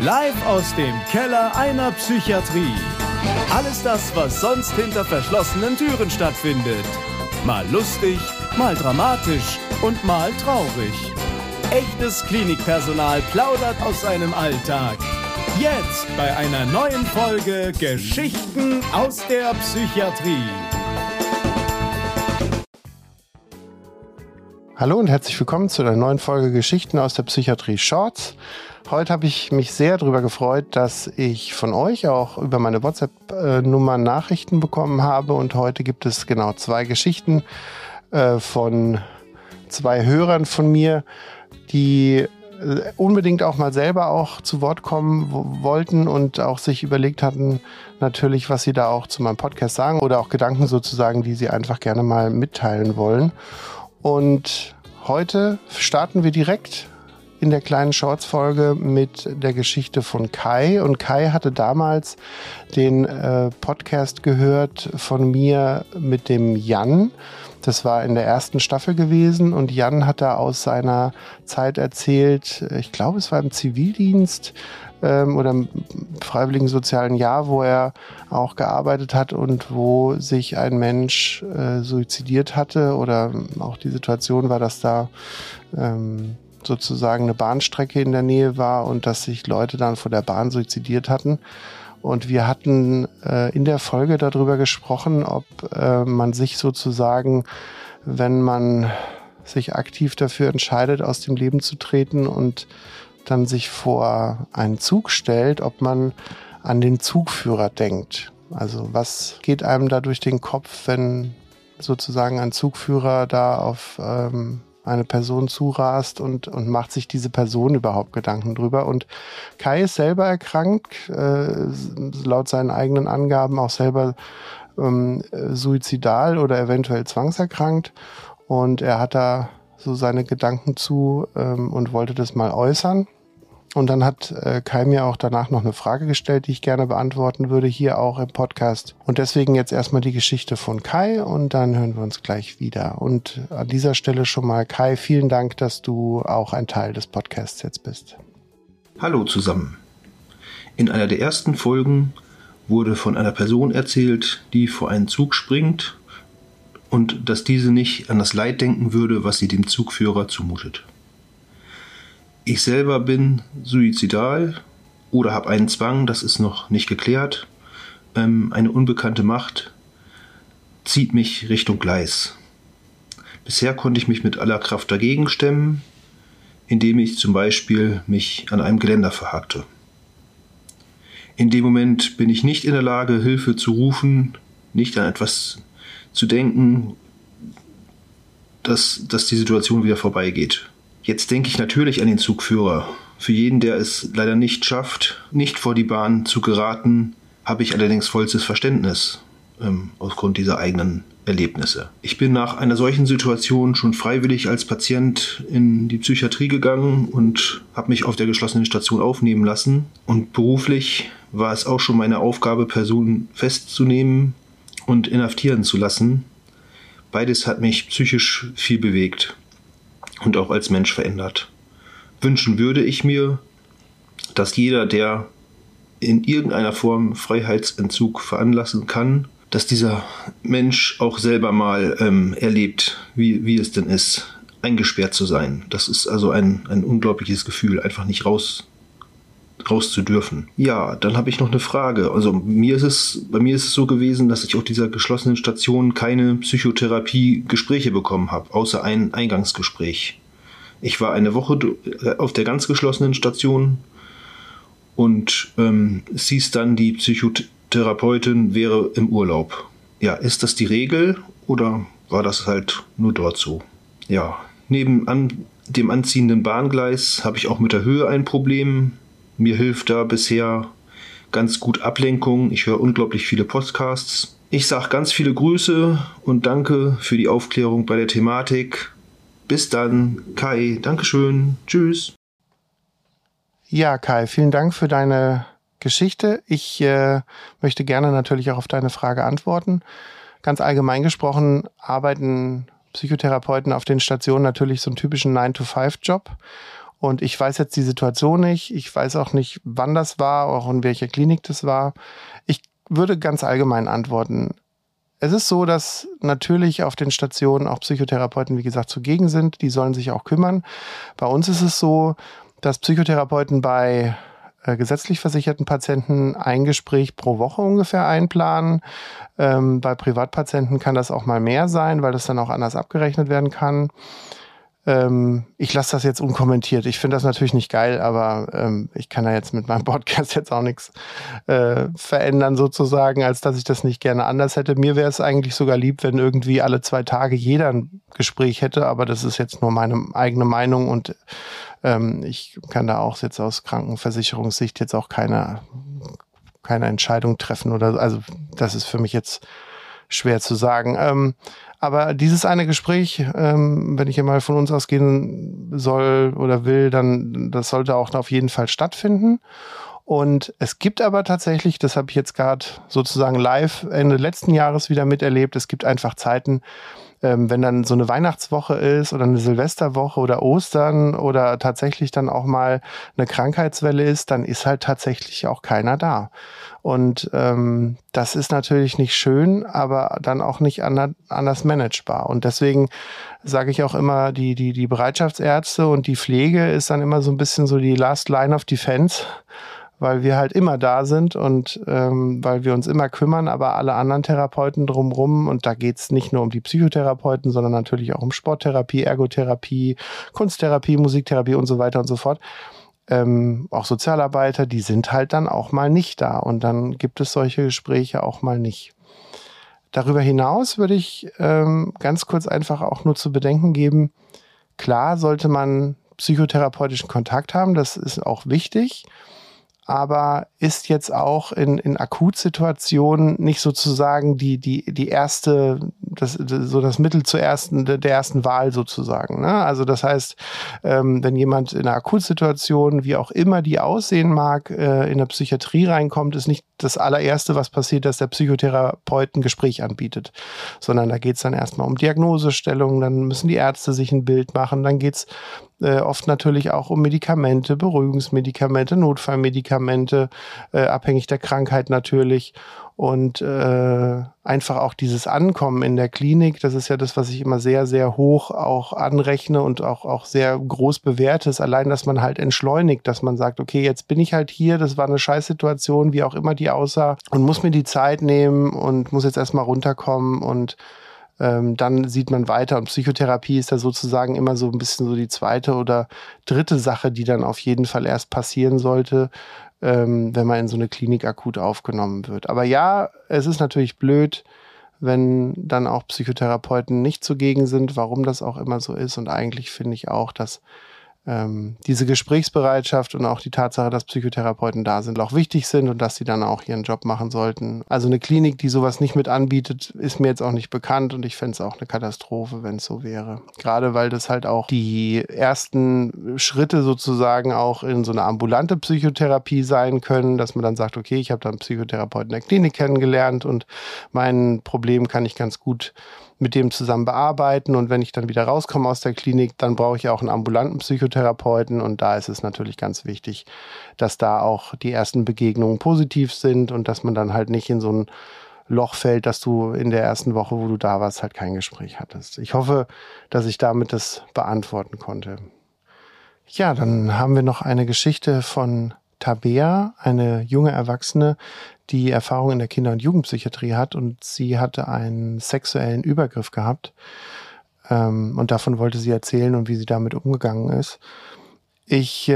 Live aus dem Keller einer Psychiatrie. Alles das, was sonst hinter verschlossenen Türen stattfindet. Mal lustig, mal dramatisch und mal traurig. Echtes Klinikpersonal plaudert aus seinem Alltag. Jetzt bei einer neuen Folge Geschichten aus der Psychiatrie. Hallo und herzlich willkommen zu einer neuen Folge Geschichten aus der Psychiatrie Shorts. Heute habe ich mich sehr darüber gefreut, dass ich von euch auch über meine WhatsApp-Nummer Nachrichten bekommen habe. Und heute gibt es genau 2 Geschichten von 2 Hörern von mir, die unbedingt auch mal selber auch zu Wort kommen wollten und auch sich überlegt hatten, natürlich, was sie da auch zu meinem Podcast sagen oder auch Gedanken sozusagen, die sie einfach gerne mal mitteilen wollen. Und heute starten wir direkt in der kleinen Shorts-Folge mit der Geschichte von Kai. Und Kai hatte damals den Podcast gehört von mir mit dem Jan. Das war in der ersten Staffel gewesen und Jan hat da aus seiner Zeit erzählt, ich glaube es war im Zivildienst oder im freiwilligen sozialen Jahr, wo er auch gearbeitet hat und wo sich ein Mensch suizidiert hatte oder auch die Situation war, dass da sozusagen eine Bahnstrecke in der Nähe war und dass sich Leute dann vor der Bahn suizidiert hatten. Und wir hatten in der Folge darüber gesprochen, ob man sich sozusagen, wenn man sich aktiv dafür entscheidet, aus dem Leben zu treten und dann sich vor einen Zug stellt, ob man an den Zugführer denkt. Also was geht einem da durch den Kopf, wenn sozusagen ein Zugführer da auf eine Person zurast und macht sich diese Person überhaupt Gedanken drüber. Und Kai ist selber erkrankt, laut seinen eigenen Angaben auch selber suizidal oder eventuell zwangserkrankt. Und er hat da so seine Gedanken zu und wollte das mal äußern. Und dann hat Kai mir auch danach noch eine Frage gestellt, die ich gerne beantworten würde, hier auch im Podcast. Und deswegen jetzt erstmal die Geschichte von Kai und dann hören wir uns gleich wieder. Und an dieser Stelle schon mal, Kai, vielen Dank, dass du auch ein Teil des Podcasts jetzt bist. Hallo zusammen. In einer der ersten Folgen wurde von einer Person erzählt, die vor einen Zug springt und dass diese nicht an das Leid denken würde, was sie dem Zugführer zumutet. Ich selber bin suizidal oder habe einen Zwang, das ist noch nicht geklärt. Eine unbekannte Macht zieht mich Richtung Gleis. Bisher konnte ich mich mit aller Kraft dagegen stemmen, indem ich zum Beispiel mich an einem Geländer verhakte. In dem Moment bin ich nicht in der Lage, Hilfe zu rufen, nicht an etwas zu denken, dass die Situation wieder vorbeigeht. Jetzt denke ich natürlich an den Zugführer. Für jeden, der es leider nicht schafft, nicht vor die Bahn zu geraten, habe ich allerdings vollstes Verständnis aufgrund dieser eigenen Erlebnisse. Ich bin nach einer solchen Situation schon freiwillig als Patient in die Psychiatrie gegangen und habe mich auf der geschlossenen Station aufnehmen lassen. Und beruflich war es auch schon meine Aufgabe, Personen festzunehmen und inhaftieren zu lassen. Beides hat mich psychisch viel bewegt und auch als Mensch verändert. Wünschen würde ich mir, dass jeder, der in irgendeiner Form Freiheitsentzug veranlassen kann, dass dieser Mensch auch selber mal erlebt, wie es denn ist, eingesperrt zu sein. Das ist also ein unglaubliches Gefühl, einfach nicht raus zu dürfen. Ja, dann habe ich noch eine Frage. Also bei mir ist es so gewesen, dass ich auf dieser geschlossenen Station keine Psychotherapie-Gespräche bekommen habe, außer ein Eingangsgespräch. Ich war eine Woche auf der ganz geschlossenen Station und es hieß dann, die Psychotherapeutin wäre im Urlaub. Ja, ist das die Regel oder war das halt nur dort so? Ja, neben dem anziehenden Bahngleis habe ich auch mit der Höhe ein Problem. Mir hilft da bisher ganz gut Ablenkung. Ich höre unglaublich viele Podcasts. Ich sage ganz viele Grüße und danke für die Aufklärung bei der Thematik. Bis dann, Kai. Dankeschön. Tschüss. Ja, Kai, vielen Dank für deine Geschichte. Ich möchte gerne natürlich auch auf deine Frage antworten. Ganz allgemein gesprochen arbeiten Psychotherapeuten auf den Stationen natürlich so einen typischen 9-to-5-Job. Und ich weiß jetzt die Situation nicht. Ich weiß auch nicht, wann das war, auch in welcher Klinik das war. Ich würde ganz allgemein antworten. Es ist so, dass natürlich auf den Stationen auch Psychotherapeuten, wie gesagt, zugegen sind. Die sollen sich auch kümmern. Bei uns ist es so, dass Psychotherapeuten bei gesetzlich versicherten Patienten ein Gespräch pro Woche ungefähr einplanen. Bei Privatpatienten kann das auch mal mehr sein, weil das dann auch anders abgerechnet werden kann. Ich lasse das jetzt unkommentiert. Ich finde das natürlich nicht geil, aber ich kann da jetzt mit meinem Podcast jetzt auch nichts verändern sozusagen, als dass ich das nicht gerne anders hätte. Mir wäre es eigentlich sogar lieb, wenn irgendwie alle 2 Tage jeder ein Gespräch hätte, aber das ist jetzt nur meine eigene Meinung und ich kann da auch jetzt aus Krankenversicherungssicht jetzt auch keine Entscheidung treffen oder also das ist für mich jetzt schwer zu sagen. Aber dieses eine Gespräch, wenn ich mal von uns ausgehen soll oder will, dann das sollte auch auf jeden Fall stattfinden. Und es gibt aber tatsächlich, das habe ich jetzt gerade sozusagen live Ende letzten Jahres wieder miterlebt, es gibt einfach Zeiten, wenn dann so eine Weihnachtswoche ist oder eine Silvesterwoche oder Ostern oder tatsächlich dann auch mal eine Krankheitswelle ist, dann ist halt tatsächlich auch keiner da. Und das ist natürlich nicht schön, aber dann auch nicht anders managebar. Und deswegen sage ich auch immer, die Bereitschaftsärzte und die Pflege ist dann immer so ein bisschen so die Last Line of Defense, weil wir halt immer da sind und weil wir uns immer kümmern, aber alle anderen Therapeuten drumherum, und da geht's nicht nur um die Psychotherapeuten, sondern natürlich auch um Sporttherapie, Ergotherapie, Kunsttherapie, Musiktherapie und so weiter und so fort. Auch Sozialarbeiter, die sind halt dann auch mal nicht da und dann gibt es solche Gespräche auch mal nicht. Darüber hinaus würde ich ganz kurz einfach auch nur zu bedenken geben, klar sollte man psychotherapeutischen Kontakt haben, das ist auch wichtig, aber ist jetzt auch in Akutsituationen nicht sozusagen die erste, das Mittel der ersten Wahl sozusagen. Ne? Also das heißt, wenn jemand in einer Akutsituation, wie auch immer die aussehen mag, in der Psychiatrie reinkommt, ist nicht das allererste, was passiert, dass der Psychotherapeut ein Gespräch anbietet, sondern da geht es dann erstmal um Diagnosestellung, dann müssen die Ärzte sich ein Bild machen, dann geht's oft natürlich auch um Medikamente, Beruhigungsmedikamente, Notfallmedikamente, abhängig der Krankheit natürlich. Und einfach auch dieses Ankommen in der Klinik, das ist ja das, was ich immer sehr, sehr hoch auch anrechne und auch sehr groß bewerte, ist allein, dass man halt entschleunigt, dass man sagt, okay, jetzt bin ich halt hier, das war eine Scheißsituation, wie auch immer die aussah, und muss mir die Zeit nehmen und muss jetzt erstmal runterkommen und dann sieht man weiter. Und Psychotherapie ist da sozusagen immer so ein bisschen so die zweite oder dritte Sache, die dann auf jeden Fall erst passieren sollte, wenn man in so eine Klinik akut aufgenommen wird. Aber ja, es ist natürlich blöd, wenn dann auch Psychotherapeuten nicht zugegen sind, warum das auch immer so ist. Und eigentlich finde ich auch, dass diese Gesprächsbereitschaft und auch die Tatsache, dass Psychotherapeuten da sind, auch wichtig sind und dass sie dann auch ihren Job machen sollten. Also eine Klinik, die sowas nicht mit anbietet, ist mir jetzt auch nicht bekannt und ich fände es auch eine Katastrophe, wenn es so wäre. Gerade weil das halt auch die ersten Schritte sozusagen auch in so eine ambulante Psychotherapie sein können, dass man dann sagt, okay, ich habe da einen Psychotherapeuten in der Klinik kennengelernt und mein Problem kann ich ganz gut mit dem zusammen bearbeiten, und wenn ich dann wieder rauskomme aus der Klinik, dann brauche ich auch einen ambulanten Psychotherapeuten, und da ist es natürlich ganz wichtig, dass da auch die ersten Begegnungen positiv sind und dass man dann halt nicht in so ein Loch fällt, dass du in der ersten Woche, wo du da warst, halt kein Gespräch hattest. Ich hoffe, dass ich damit das beantworten konnte. Ja, dann haben wir noch eine Geschichte von Tabea, eine junge Erwachsene, die Erfahrung in der Kinder- und Jugendpsychiatrie hat, und sie hatte einen sexuellen Übergriff gehabt und davon wollte sie erzählen und wie sie damit umgegangen ist. Ich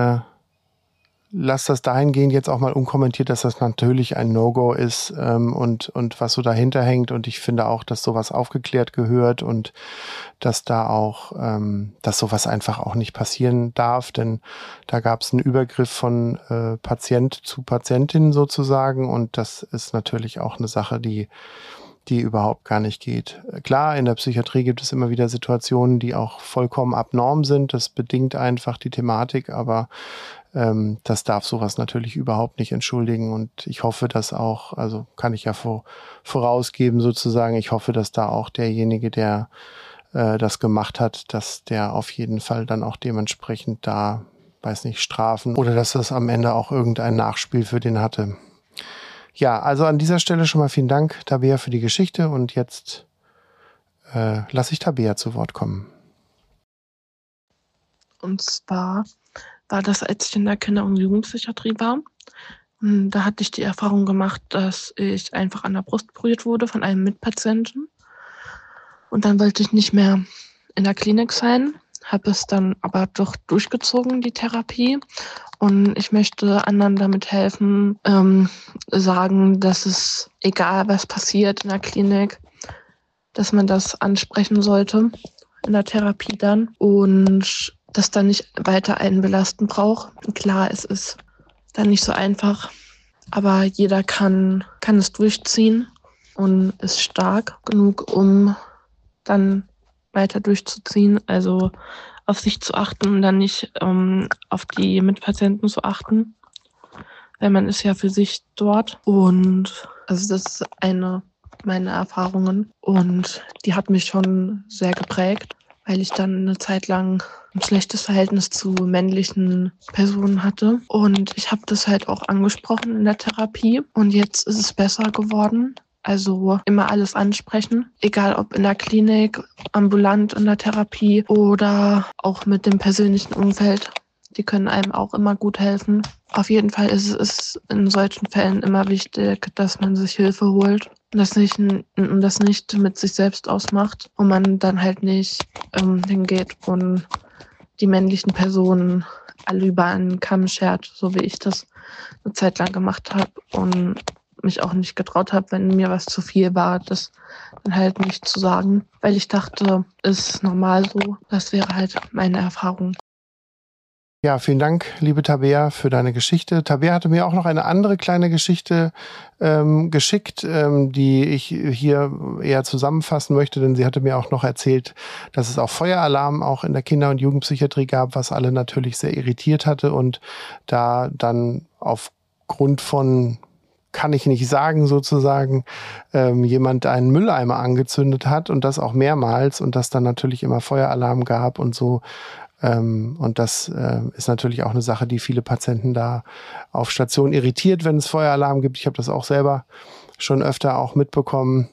lasse das dahingehend jetzt auch mal unkommentiert, dass das natürlich ein No-Go ist und was so dahinter hängt, und ich finde auch, dass sowas aufgeklärt gehört und dass da auch, dass sowas einfach auch nicht passieren darf, denn da gab es einen Übergriff von Patient zu Patientin sozusagen, und das ist natürlich auch eine Sache, die überhaupt gar nicht geht. Klar, in der Psychiatrie gibt es immer wieder Situationen, die auch vollkommen abnorm sind, das bedingt einfach die Thematik, aber das darf sowas natürlich überhaupt nicht entschuldigen, und ich hoffe, dass auch, also kann ich ja vorausgeben sozusagen, ich hoffe, dass da auch derjenige, der das gemacht hat, dass der auf jeden Fall dann auch dementsprechend da, weiß nicht, Strafen oder dass das am Ende auch irgendein Nachspiel für den hatte. Ja, also an dieser Stelle schon mal vielen Dank, Tabea, für die Geschichte und jetzt lasse ich Tabea zu Wort kommen. Und zwar war das, als ich in der Kinder- und Jugendpsychiatrie war. Da hatte ich die Erfahrung gemacht, dass ich einfach an der Brust berührt wurde von einem Mitpatienten. Und dann wollte ich nicht mehr in der Klinik sein, habe es dann aber doch durchgezogen, die Therapie. Und ich möchte anderen damit helfen, sagen, dass es, egal was passiert in der Klinik, dass man das ansprechen sollte in der Therapie dann und das dann nicht weiter einen belasten braucht. Klar, es ist dann nicht so einfach, aber jeder kann es durchziehen und ist stark genug, um dann weiter durchzuziehen, also auf sich zu achten und dann nicht auf die Mitpatienten zu achten, weil man ist ja für sich dort. Und also das ist eine meiner Erfahrungen und die hat mich schon sehr geprägt, weil ich dann eine Zeit lang ein schlechtes Verhältnis zu männlichen Personen hatte. Und ich habe das halt auch angesprochen in der Therapie und jetzt ist es besser geworden. Also immer alles ansprechen, egal ob in der Klinik, ambulant in der Therapie oder auch mit dem persönlichen Umfeld. Die können einem auch immer gut helfen. Auf jeden Fall ist es in solchen Fällen immer wichtig, dass man sich Hilfe holt und das nicht mit sich selbst ausmacht und man dann halt nicht hingeht und die männlichen Personen alle über einen Kamm schert, so wie ich das eine Zeit lang gemacht habe und mich auch nicht getraut habe, wenn mir was zu viel war, das dann halt nicht zu sagen, weil ich dachte, ist normal so. Das wäre halt meine Erfahrung. Ja, vielen Dank, liebe Tabea, für deine Geschichte. Tabea hatte mir auch noch eine andere kleine Geschichte geschickt, die ich hier eher zusammenfassen möchte, denn sie hatte mir auch noch erzählt, dass es auch Feueralarm auch in der Kinder- und Jugendpsychiatrie gab, was alle natürlich sehr irritiert hatte und da dann aufgrund von, kann ich nicht sagen sozusagen, jemand einen Mülleimer angezündet hat und das auch mehrmals und das dann natürlich immer Feueralarm gab und so. Und das ist natürlich auch eine Sache, die viele Patienten da auf Station irritiert, wenn es Feueralarm gibt. Ich habe das auch selber schon öfter auch mitbekommen.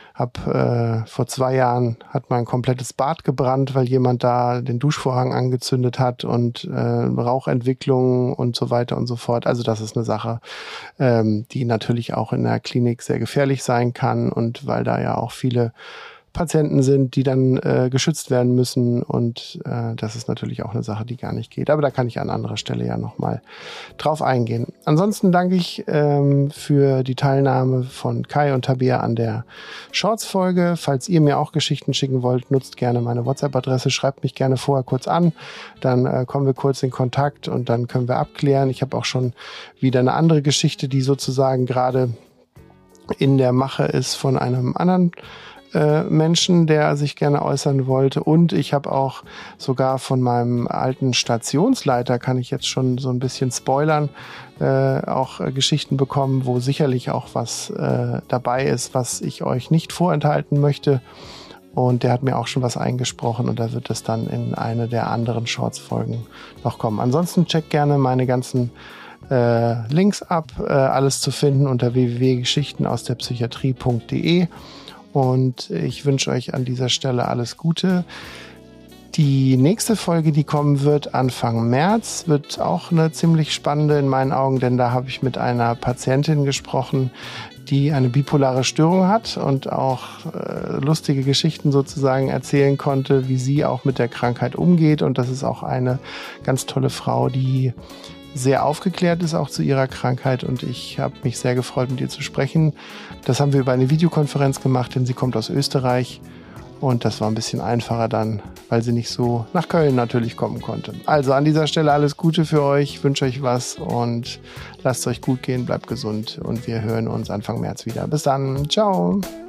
Vor 2 Jahren hat mein komplettes Bad gebrannt, weil jemand da den Duschvorhang angezündet hat und Rauchentwicklung und so weiter und so fort. Also das ist eine Sache, die natürlich auch in der Klinik sehr gefährlich sein kann und weil da ja auch viele Patienten sind, die dann geschützt werden müssen und das ist natürlich auch eine Sache, die gar nicht geht. Aber da kann ich an anderer Stelle ja nochmal drauf eingehen. Ansonsten danke ich für die Teilnahme von Kai und Tabea an der Shorts-Folge. Falls ihr mir auch Geschichten schicken wollt, nutzt gerne meine WhatsApp-Adresse, schreibt mich gerne vorher kurz an, dann kommen wir kurz in Kontakt und dann können wir abklären. Ich habe auch schon wieder eine andere Geschichte, die sozusagen gerade in der Mache ist von einem anderen Menschen, der sich gerne äußern wollte. Und ich habe auch sogar von meinem alten Stationsleiter, kann ich jetzt schon so ein bisschen spoilern, auch Geschichten bekommen, wo sicherlich auch was dabei ist, was ich euch nicht vorenthalten möchte. Und der hat mir auch schon was eingesprochen und da wird es dann in eine der anderen Shorts-Folgen noch kommen. Ansonsten checkt gerne meine ganzen Links ab, alles zu finden unter www.geschichtenausderpsychiatrie.de. Und ich wünsche euch an dieser Stelle alles Gute. Die nächste Folge, die kommen wird Anfang März, wird auch eine ziemlich spannende in meinen Augen, denn da habe ich mit einer Patientin gesprochen, die eine bipolare Störung hat und auch lustige Geschichten sozusagen erzählen konnte, wie sie auch mit der Krankheit umgeht. Und das ist auch eine ganz tolle Frau, die sehr aufgeklärt ist auch zu ihrer Krankheit und ich habe mich sehr gefreut, mit ihr zu sprechen. Das haben wir über eine Videokonferenz gemacht, denn sie kommt aus Österreich und das war ein bisschen einfacher dann, weil sie nicht so nach Köln natürlich kommen konnte. Also an dieser Stelle alles Gute für euch, ich wünsche euch was und lasst es euch gut gehen, bleibt gesund und wir hören uns Anfang März wieder. Bis dann, ciao!